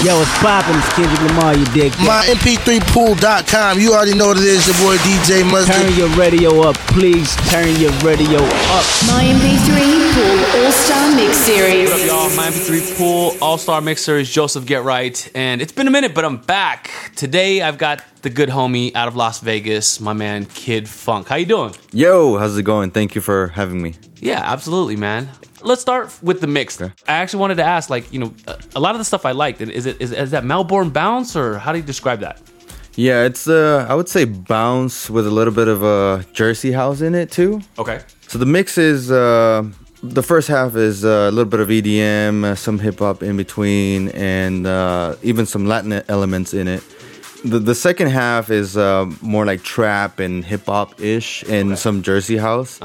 Yo, it's poppin', it's Kendrick Lamar, you dig that? MyMP3Pool.com. You already know what it is, your boy DJ Mustard. Turn your radio up, please. Turn your radio up. My MP3 Pool All-Star Mix Series. What up, y'all? My MP3 Pool All-Star Mix Series, Joseph Get Right. And it's been a minute, but I'm back. Today, I've got the good homie out of Las Vegas, my man, Kid Funk. How you doing? Yo, how's it going? Thank you for having me. Yeah, absolutely, man. Let's start with the mix. Okay. I actually wanted to ask, like, you know, a lot of the stuff I liked. Is that Melbourne bounce, or how do you describe that? Yeah, it's I would say bounce with a little bit of a Jersey house in it too. Okay. So the mix is the first half is a little bit of EDM, some hip hop in between, and even some Latin elements in it. The second half is more like trap and hip hop ish, and some Jersey house.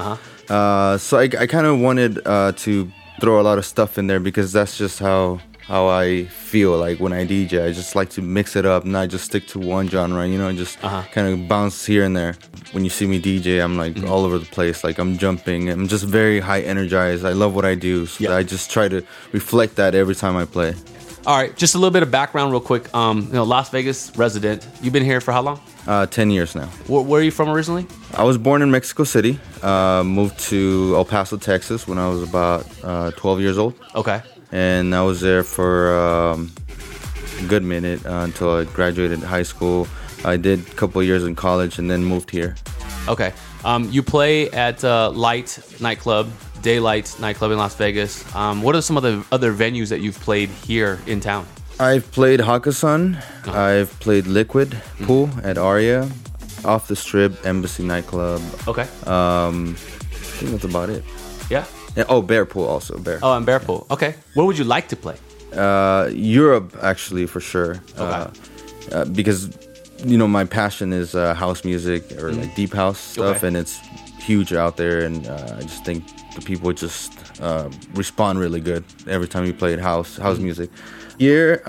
So I kind of wanted to throw a lot of stuff in there because that's just how I feel like when I DJ. I just like to mix it up, not just stick to one genre, you know, and just kind of bounce here and there. When you see me DJ, I'm like all over the place, like I'm jumping. I'm just very high energized. I love what I do, so I just try to reflect that every time I play. All right, just a little bit of background real quick. Las Vegas resident. You've been here for how long? 10 years now. Where are you from originally? I was born in Mexico City. Moved to El Paso, Texas when I was about 12 years old. Okay. And I was there for a good minute until I graduated high school. I did a couple of years in college and then moved here. Okay. You play at Light Nightclub, Daylight Nightclub in Las Vegas. What are some of the other venues that you've played here in town? I've played Hakkasan. I've played Liquid Pool at Aria, Off the Strip, Embassy Nightclub. Okay. I think that's about it. Yeah? Oh, Bear Pool also. Bear. Oh, and Bear Pool. Okay. Where would you like to play? Europe, actually, for sure. Okay. Because, you know, my passion is house music or like deep house stuff, and it's huge out there. And I just think the people just respond really good every time you play house music. Here,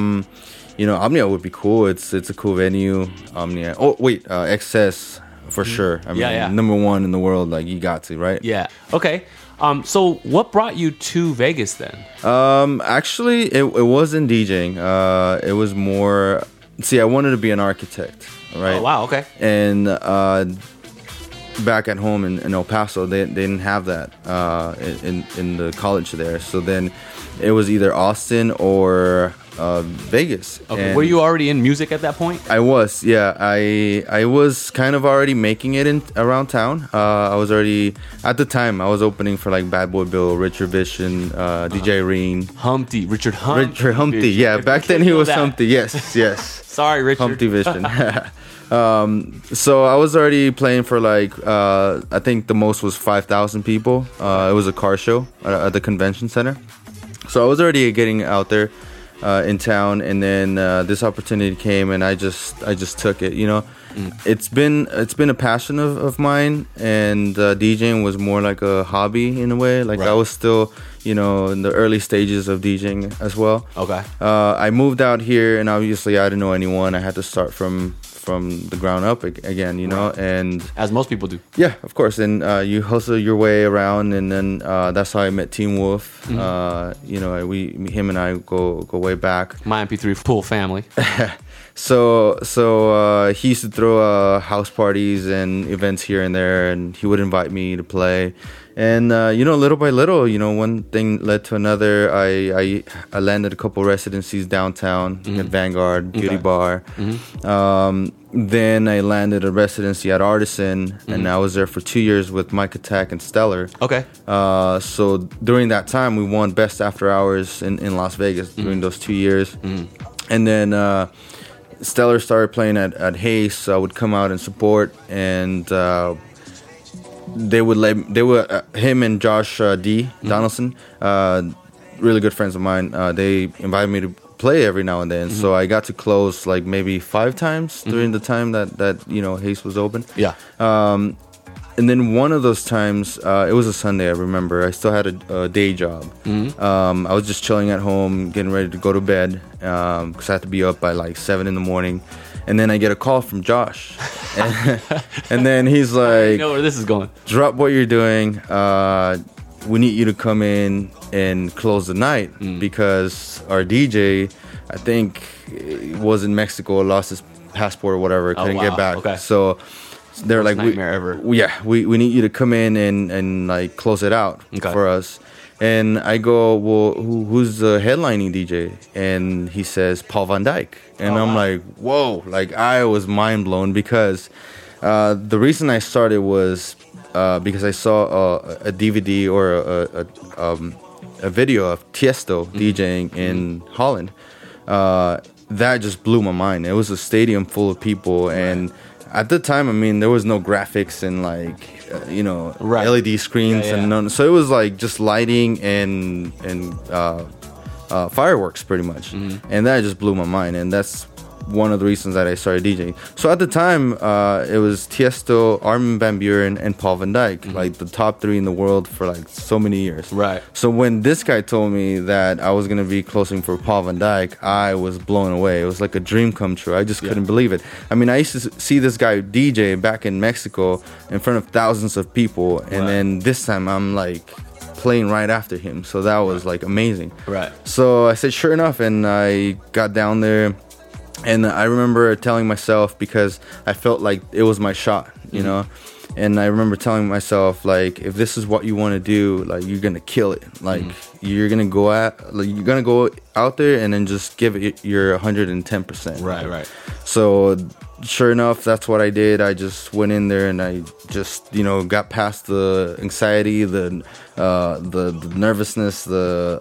you know, Omnia would be cool. It's a cool venue. Omnia. Oh wait, XS for sure. I mean, number one in the world. Like you got to, right? Yeah. Okay. So what brought you to Vegas then? Actually, it wasn't DJing. It was more. See, I wanted to be an architect, right? Oh wow. Okay. And back at home in El Paso, they didn't have that in the college there. So then it was either Austin or Vegas. Okay. And were you already in music at that point? I was, yeah. I was kind of already making it around town. I was already, at the time, I was opening for like Bad Boy Bill, Richard Vision, DJ Irene. Richard Humpty. Richard Humpty, yeah. Back then he was Humpty, yes. Sorry, Richard. Humpty Vision. So I was already playing for like, I think the most was 5,000 people. It was a car show at the convention center. So I was already getting out there in town, and then this opportunity came, and I just took it. You know, it's been a passion of mine, and DJing was more like a hobby in a way. Like I was still, you know, in the early stages of DJing as well. Okay. I moved out here, and obviously I didn't know anyone. I had to start from the ground up again, you know, and as most people do. Yeah, of course. And you hustle your way around, and then that's how I met Team Wolf. You know, him and I go way back. My MP3 Pool family. So he used to throw house parties and events here and there, and he would invite me to play. And you know, little by little, you know, one thing led to another. I landed a couple residencies downtown at Vanguard Beauty Bar. Then I landed a residency at Artisan, and I was there for 2 years with Mike Attack and Stellar. Okay. So during that time, we won Best After Hours in Las Vegas during those 2 years. And then Stellar started playing at Hayes, so I would come out and support, and him and Josh D. Donaldson, really good friends of mine. They invited me to play every now and then, so I got to close like maybe 5 times during the time that you know Hayes was open. Yeah. And then one of those times, it was a Sunday, I remember. I still had a day job. I was just chilling at home, getting ready to go to bed, because I had to be up by like 7 in the morning. And then I get a call from Josh. And then he's like, I know where this is going. Drop what you're doing. We need you to come in and close the night because our DJ I think it was in Mexico, lost his passport or whatever, couldn't get back. Okay. So they're Worst like, nightmare ever. we need you to come in and like close it out for us. And I go, well, who's the headlining DJ? And he says Paul Van Dyk. And I'm like, whoa, like I was mind blown because the reason I started was because I saw a DVD or a video of Tiesto DJing in Holland. That just blew my mind. It was a stadium full of people, and at the time, I mean, there was no graphics and like LED screens and none. So it was like just lighting and fireworks pretty much, and that just blew my mind. And that's one of the reasons that I started DJing. So at the time, it was Tiesto, Armin van Buuren, and Paul Van Dyk, like the top 3 in the world for like so many years. Right. So when this guy told me that I was gonna be closing for Paul Van Dyk, I was blown away. It was like a dream come true. I just couldn't believe it. I mean, I used to see this guy DJ back in Mexico in front of thousands of people, and then this time I'm like playing right after him. So that was like amazing. Right. So I said, sure enough, and I got down there. And I remember telling myself, because I felt like it was my shot, you know. And I remember telling myself, like, if this is what you want to do, like, you're gonna kill it. Like, you're gonna go out there and then just give it your 110%. Right. So sure enough, that's what I did. I just went in there and I just, got past the anxiety, the nervousness,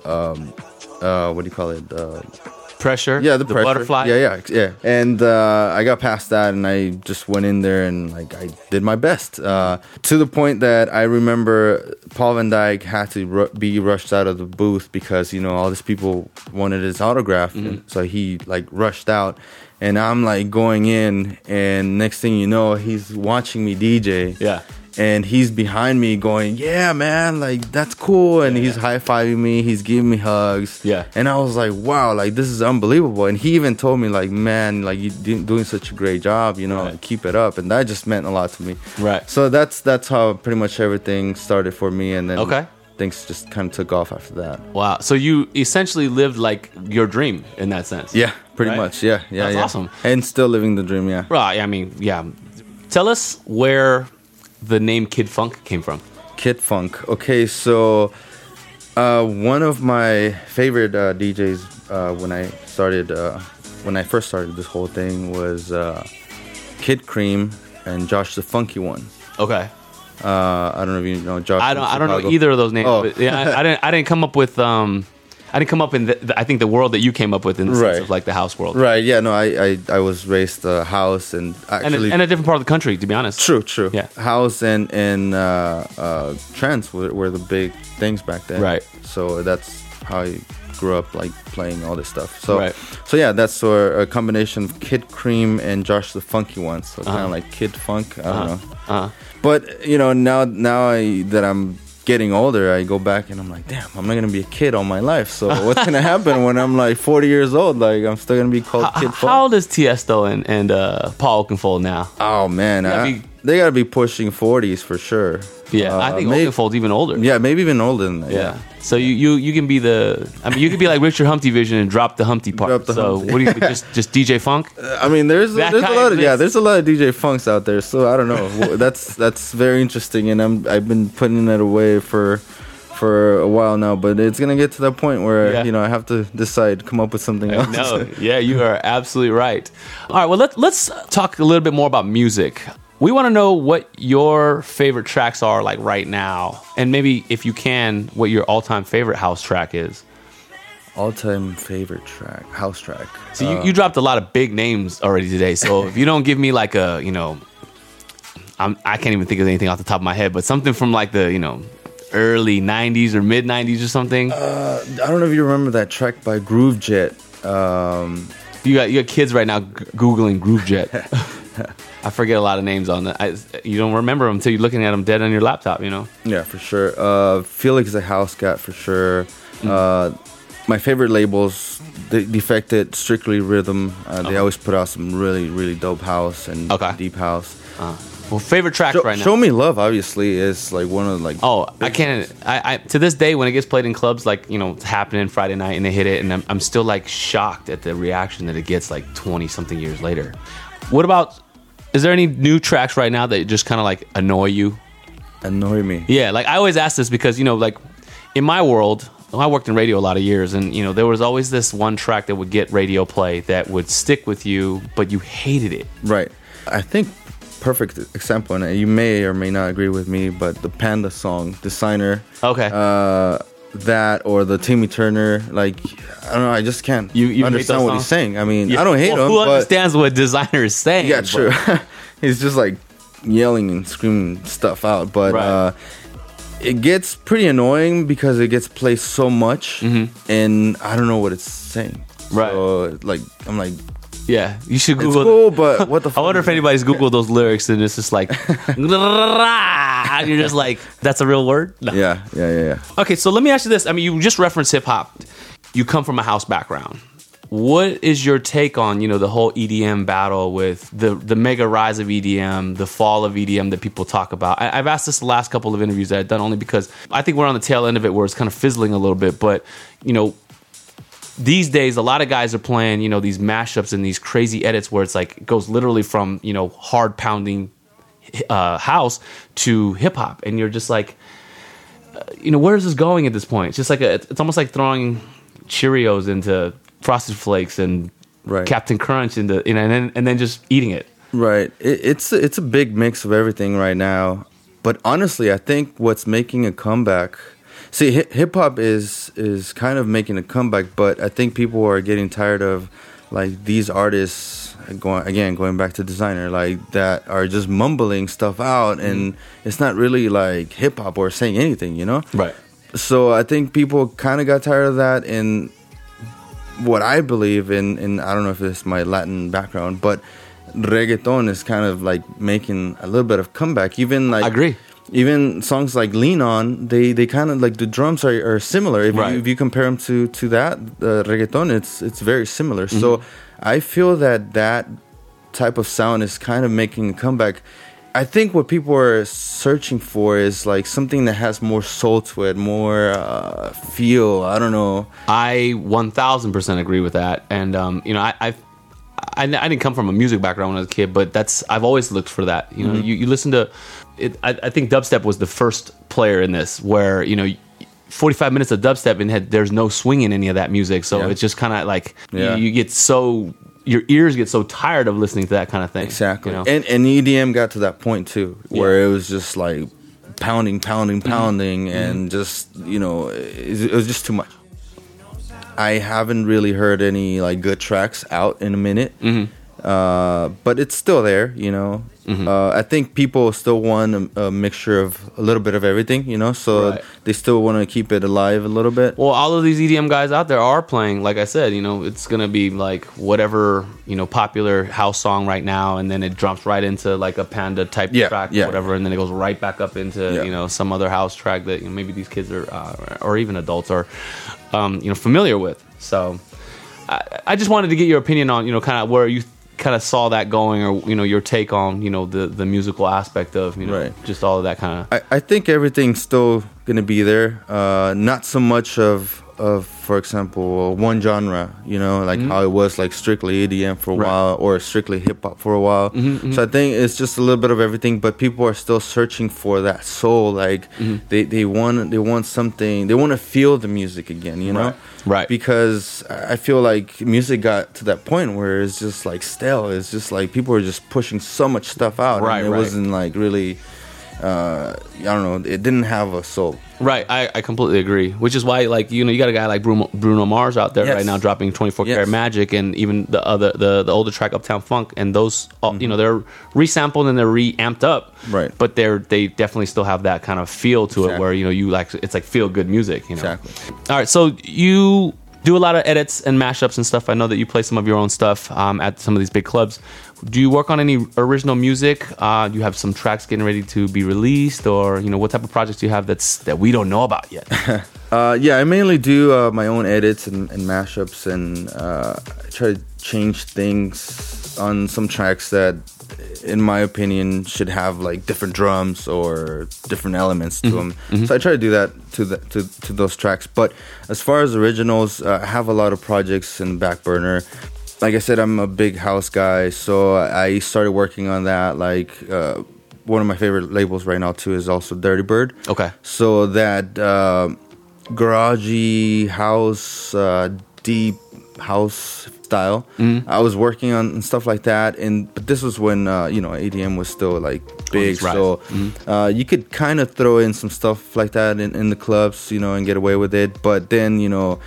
what do you call it? Pressure. Yeah, the pressure. Butterfly. Yeah. And I got past that, and I just went in there and like I did my best to the point that I remember Paul Van Dyk had to be rushed out of the booth because all these people wanted his autograph, and so he like rushed out, and I'm like going in, and next thing you know, he's watching me DJ. Yeah. And he's behind me going, yeah, man, like, that's cool. And he's high-fiving me. He's giving me hugs. Yeah. And I was like, wow, like, this is unbelievable. And he even told me, like, man, like, you're doing such a great job, like, keep it up. And that just meant a lot to me. Right. So that's how pretty much everything started for me. And then Okay. things just kind of took off after that. Wow. So you essentially lived like your dream in that sense. Yeah, pretty Right? much. Yeah. That's awesome. And still living the dream, yeah. Right. I mean, yeah. Tell us where the name Kid Funk came from. Kid Funk. Okay, so one of my favorite DJs when I first started this whole thing was Kid Cream and Josh the Funky One. Okay. I don't know if you know Josh. I don't know either of those names. Oh. But yeah, I didn't come up with I didn't come up in I think the world that you came up with in the sense of like the house world. Right. Yeah. No. I was raised house and actually and a different part of the country, to be honest. True. Yeah. House and trance were the big things back then. Right. So that's how I grew up, like playing all this stuff. So Right. so yeah, that's a combination of Kid Cream and Josh the Funky One. So kind of like Kid Funk. I don't know. But now that I'm getting older, I go back and I'm like, damn, I'm not gonna be a kid all my life. So what's gonna happen when I'm like 40 years old? Like I'm still gonna be called Kid Funk. How old is Tiesto and Paul Oakenfold now? Oh man, they gotta be pushing 40s for sure. Yeah, I think Oakenfold's even older. Yeah, maybe even older than that. Yeah. So you can be you could be like Richard Humpty Vision and drop the Humpty part. Drop the so Humpty. what do you think, just DJ Funk? I mean, there's a That lot kind of of there's a lot of DJ Funks out there. So I don't know. that's very interesting, and I've been putting it away for a while now, but it's gonna get to that point where I have to decide, come up with something else. No, yeah, you are absolutely right. All right, well let's talk a little bit more about music. We want to know what your favorite tracks are like right now, and maybe if you can, what your all-time favorite house track is. All-time favorite track, house track. So you dropped a lot of big names already today. So if you don't give me like a I can't even think of anything off the top of my head, but something from like the early 90s or mid 90s or something. I don't know if you remember that track by Groove Jet. You got kids right now Googling Groove Jet. I forget a lot of names on that. You don't remember them until you're looking at them dead on your laptop, Yeah, for sure. Felix the House Cat for sure. My favorite labels, Defected, Strictly Rhythm. They always put out some really, really dope house and deep house. Well, favorite tracks right now. Show Me Love obviously is like one of like. Oh, I can't. I to this day when it gets played in clubs, like it's happening Friday night and they hit it, and I'm still like shocked at the reaction that it gets like 20 something years later. What about? Is there any new tracks right now that just kind of like annoy you? Annoy me. Yeah, like I always ask this because like in my world, I worked in radio a lot of years, and there was always this one track that would get radio play that would stick with you, but you hated it. Right. I think perfect example, and you may or may not agree with me, but the Panda song, Designer. Okay. That or the Timmy Turner, like I don't know, I just can't you understand what he's saying. I mean, I don't hate him. Who but understands what Designer is saying? Yeah, true. He's just like yelling and screaming stuff out, but right. It gets pretty annoying because it gets played so much, and I don't know what it's saying. Right. So, like, I'm like, yeah, you should it's Google. cool, but what the fuck? I wonder if anybody's Googled those lyrics and it's just like, and you're just like, that's a real word? No. Yeah. Okay, so let me ask you this. I mean, you just referenced hip hop. You come from a house background. What is your take on, the whole EDM battle with the mega rise of EDM, the fall of EDM that people talk about? I've asked this the last couple of interviews that I've done only because I think we're on the tail end of it where it's kind of fizzling a little bit. But, these days, a lot of guys are playing, these mashups and these crazy edits where it's like, it goes literally from, hard pounding house to hip hop. And you're just like, where is this going at this point? It's just like, it's almost like throwing Cheerios into Frosted Flakes and right. Captain Crunch and then just eating it. Right. It's a big mix of everything right now. But honestly, I think what's making a comeback. See, hip hop is kind of making a comeback, but I think people are getting tired of like these artists going back to Designer, like that are just mumbling stuff out, and it's not really like hip hop or saying anything, Right. So I think people kind of got tired of that, and what I believe in, I don't know if it's my Latin background, but reggaeton is kind of like making a little bit of comeback. Even like I agree. Even songs like Lean On, they kind of like the drums are similar. If you compare them to that reggaeton, it's very similar. Mm-hmm. So I feel that type of sound is kind of making a comeback. I think what people are searching for is like something that has more soul to it, more feel. I don't know. I 1,000% agree with that, and I didn't come from a music background when I was a kid, but I've always looked for that. You listen to it. I think dubstep was the first player in this, where 45 minutes of dubstep and there's no swing in any of that music, so it's just kind of like you get so. Your ears get so tired of listening to that kind of thing. Exactly. And EDM got to that point too, where it was just like pounding, and just, it was just too much. I haven't really heard any like good tracks out in a minute, but it's still there, I think people still want a mixture of a little bit of everything, so they still want to keep it alive a little bit. Well, all of these EDM guys out there are playing, like I said, it's going to be like whatever, popular house song right now, and then it jumps right into like a Panda type track or whatever, and then it goes right back up into, some other house track that maybe these kids are, or even adults are, familiar with. So I just wanted to get your opinion on, kind of where you kind of saw that going, or your take on the musical aspect of just all of that kind of. I think everything's still gonna be there. Not so much of for example one genre, like how it was like strictly EDM for a while, or strictly hip hop for a while. So I think it's just a little bit of everything, but people are still searching for that soul. Like they want something. They want to feel the music again. Right. Because I feel like music got to that point where it's just like stale. It's just like people are just pushing so much stuff out. And it wasn't like really, I don't know, it didn't have a soul. Right, I completely agree. Which is why, like, you got a guy like Bruno Mars out there right now dropping 24 Karat Magic, and even the older track Uptown Funk, and those they're resampled and they're reamped up. Right. But they definitely still have that kind of feel to it, where you like, it's like feel good music. Exactly. All right, so you do a lot of edits and mashups and stuff. I know that you play some of your own stuff at some of these big clubs. Do you work on any original music? Do you have some tracks getting ready to be released, or what type of projects do you have that we don't know about yet? I mainly do my own edits and mashups, and I try to change things on some tracks that in my opinion, should have like different drums or different elements to them. So I try to do that to those tracks. But as far as originals, I have a lot of projects in the back burner. Like I said, I'm a big house guy, so I started working on that. Like one of my favorite labels right now too is also Dirty Bird. Okay. So that garagey house, deep house style. I was working on stuff like that, but this was when EDM was still like big, so you could kind of throw in some stuff like that in the clubs, and get away with it. But then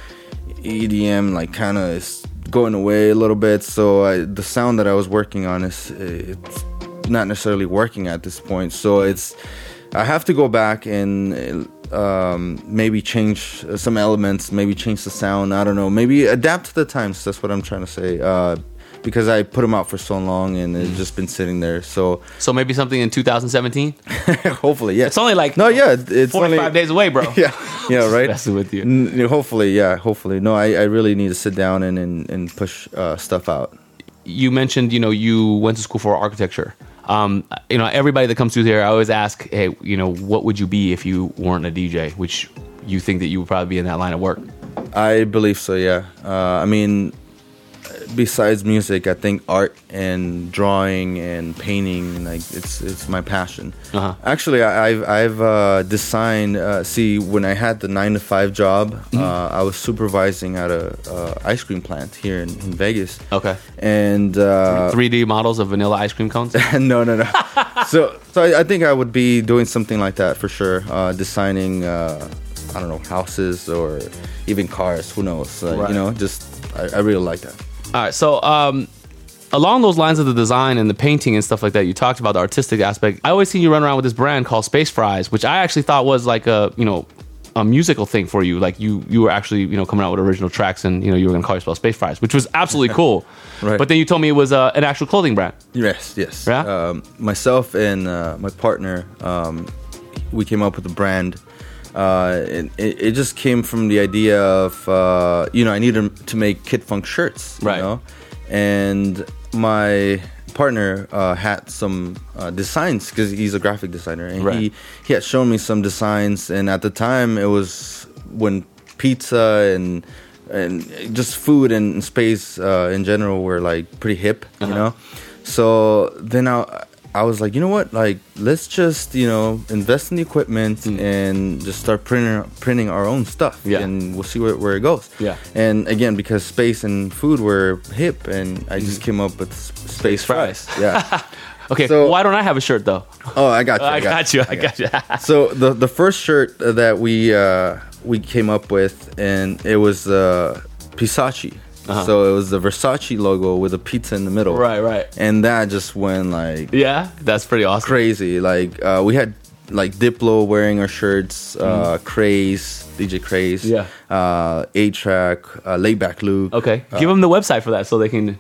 EDM like kind of is going away a little bit, so the sound that I was working on it's not necessarily working at this point. So I have to go back and maybe change some elements, maybe change the sound. I don't know. Maybe adapt to the times. That's what I'm trying to say. Because I put them out for so long and it's just been sitting there. So maybe something in 2017. Hopefully, yeah. It's only like it's 45 days away, bro. yeah, right. Messing with you. Hopefully. No, I really need to sit down and push stuff out. You mentioned you went to school for architecture. Everybody that comes through here, I always ask, hey, what would you be if you weren't a DJ? Which you think that you would probably be in that line of work? I believe so, yeah. I mean, besides music, I think art and drawing and painting, like it's my passion. Actually, I've designed. When I had the 9-to-5 job, I was supervising at a ice cream plant here in Vegas. Okay. And 3D models of vanilla ice cream cones. No. So I think I would be doing something like that for sure. Designing, I don't know, houses or even cars. Who knows? Right. I really like that. All right, so along those lines of the design and the painting and stuff like that, you talked about the artistic aspect. I always see you run around with this brand called Space Fries, which I actually thought was like a musical thing for you. Like you were actually coming out with original tracks, and you were going to call yourself Space Fries, which was absolutely cool. Right. But then you told me it was an actual clothing brand. Yes. Yeah? Myself and my partner, we came up with a brand. It just came from the idea of I needed to make Kid Funk shirts, right? And my partner had some designs because he's a graphic designer, and right. he had shown me some designs. And at the time, it was when pizza and just food and space in general were like pretty hip, So then I was like, you know what? Like, let's just, invest in the equipment and just start printing our own stuff. Yeah. And we'll see where it goes. Yeah. And again, because space and food were hip, and I just came up with Space Fries. Yeah. Okay, so, why don't I have a shirt, though? Oh, I got you. I got you. So the first shirt that we came up with, and it was Pisachi. So it was the Versace logo with a pizza in the middle. Right. And that just went like... Yeah, that's pretty awesome. Crazy. Like, we had like Diplo wearing our shirts, Craze, DJ Craze, A-Track, Laidback Luke. Okay. Give them the website for that so they can...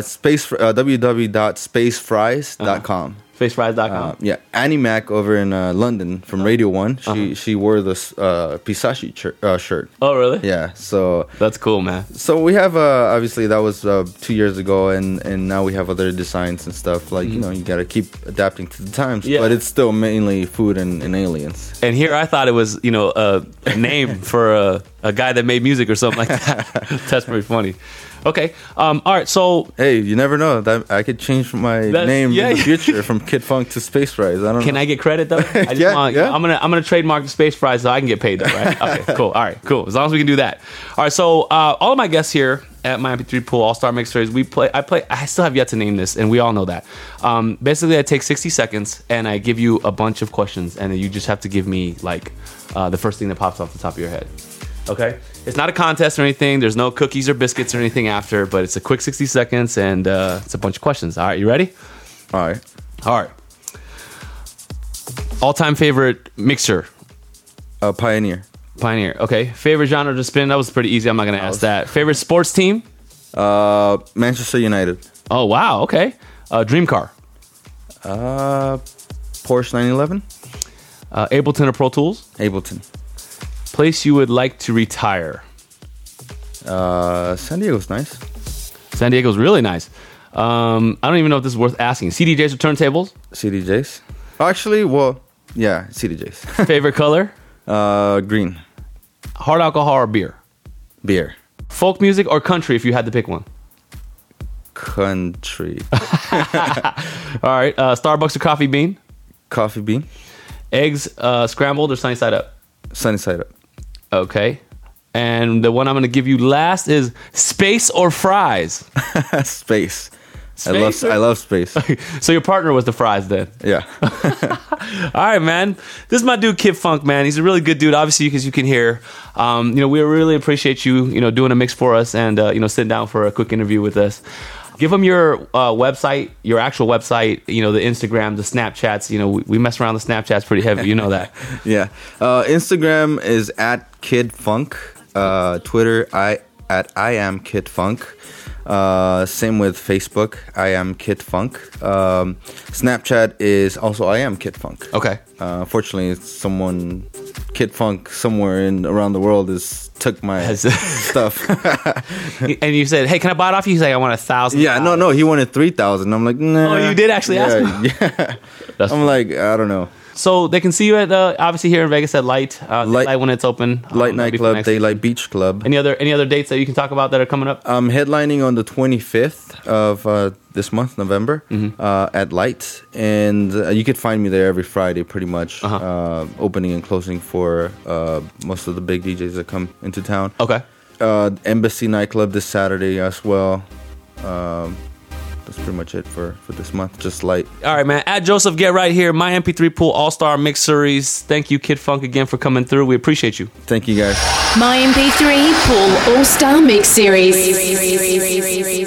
www.spacefries.com. Spacefries.com. Annie Mac over in London from Radio 1. She wore this Pisachi shirt. Oh, really? Yeah, so... That's cool, man. So we have, obviously, that was 2 years ago, and now we have other designs and stuff. Like, you got to keep adapting to the times. Yeah. But it's still mainly food and aliens. And here I thought it was, a name for a guy that made music or something like that. That's pretty funny. Okay. All right. So, hey, you never know. That I could change my name in the future from Kid Funk to Space Fries. I don't know. Can I get credit though? I'm gonna trademark the Space Fries so I can get paid though, right? Okay. Cool. All right. Cool. As long as we can do that. All right. So, all of my guests here at my MP3 Pool All-Star Mix Series, I still have yet to name this, and we all know that. Basically, I take 60 seconds and I give you a bunch of questions, and then you just have to give me like the first thing that pops off the top of your head. Okay? It's not a contest or anything. There's no cookies or biscuits or anything after, but it's a quick 60 seconds, and it's a bunch of questions. All right, you ready? All right. All-time favorite mixer? Pioneer. Okay. Favorite genre to spin? That was pretty easy. I'm not going to ask that. Favorite sports team? Manchester United. Oh, wow. Okay. Dream car? Porsche 911. Ableton or Pro Tools? Ableton. Place you would like to retire? San Diego's nice. San Diego's really nice. I don't even know if this is worth asking. CDJs or turntables? CDJs. Actually, well, yeah, CDJs. Favorite color? Green. Hard alcohol or beer? Beer. Folk music or country if you had to pick one? Country. All right. Starbucks or coffee bean? Coffee bean. Eggs scrambled or sunny side up? Sunny side up. Okay. And the one I'm going to give you last is space or fries? Space. Space, I love space. So your partner was the fries then? Yeah. All right, man. This is my dude, Kid Funk, man. He's a really good dude, obviously, because you can hear. We really appreciate you, doing a mix for us and, sitting down for a quick interview with us. Give them your website, your actual website, the Instagram, the Snapchats. We mess around the Snapchats pretty heavy. You know that. Yeah. Instagram is at Kid Funk. Twitter, I am Kid Funk. Same with Facebook, I am Kid Funk. Snapchat is also I am Kid Funk. Okay. Fortunately, Kid Funk somewhere around the world took my stuff. And you said, "Hey, can I buy it off you?" He's like, "I want 1,000." Yeah, no, he wanted 3,000. I'm like, nah. Oh, you did actually ask me? Yeah. I'm like, I don't know. So they can see you at obviously here in Vegas at Light. Light when it's open. Light Nightclub, Daylight Beach Club. Any other dates that you can talk about that are coming up? I'm headlining on the 25th of this month, November, at Light, and you could find me there every Friday, pretty much, opening and closing for most of the big DJs that come into town. Okay. Embassy Nightclub this Saturday as well. That's pretty much it for this month. Just Light. All right, man. At Joseph Get Right here, my MP3 Pool All-Star Mix Series. Thank you, Kid Funk, again for coming through. We appreciate you. Thank you, guys. My MP3 Pool All-Star Mix Series.